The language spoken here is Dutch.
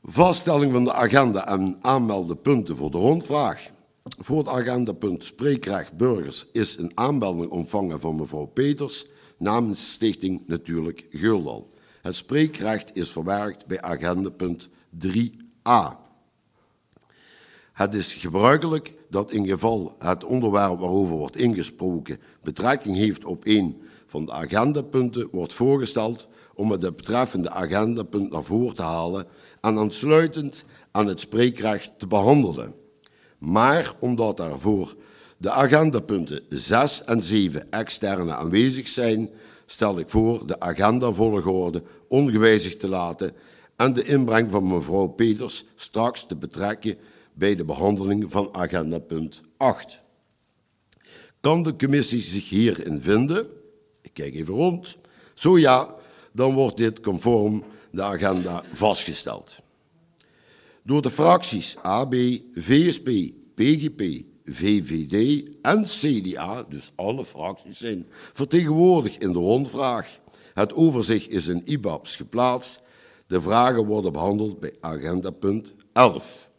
Vaststelling van de agenda en aanmeldenpunten voor de rondvraag. Voor het agendapunt Spreekrecht Burgers is een aanmelding ontvangen van mevrouw Peters namens Stichting Natuurlijk Geldal. Het spreekrecht is verwerkt bij agendapunt 3a. Het is gebruikelijk dat in geval het onderwerp waarover wordt ingesproken betrekking heeft op een van de agendapunten wordt voorgesteld om het betreffende agendapunt naar voren te halen en aansluitend aan het spreekrecht te behandelen. Maar omdat daarvoor de agendapunten 6 en 7 externe aanwezig zijn, stel ik voor de agendavolgorde ongewijzigd te laten en de inbreng van mevrouw Peters straks te betrekken bij de behandeling van agendapunt 8. Kan de commissie zich hierin vinden? Ik kijk even rond. Zo ja, dan wordt dit conform de agenda vastgesteld. Door de fracties AB, VSP, PGP, VVD en CDA, dus alle fracties zijn vertegenwoordigd in de rondvraag. Het overzicht is in IBABS geplaatst. De vragen worden behandeld bij agendapunt 11.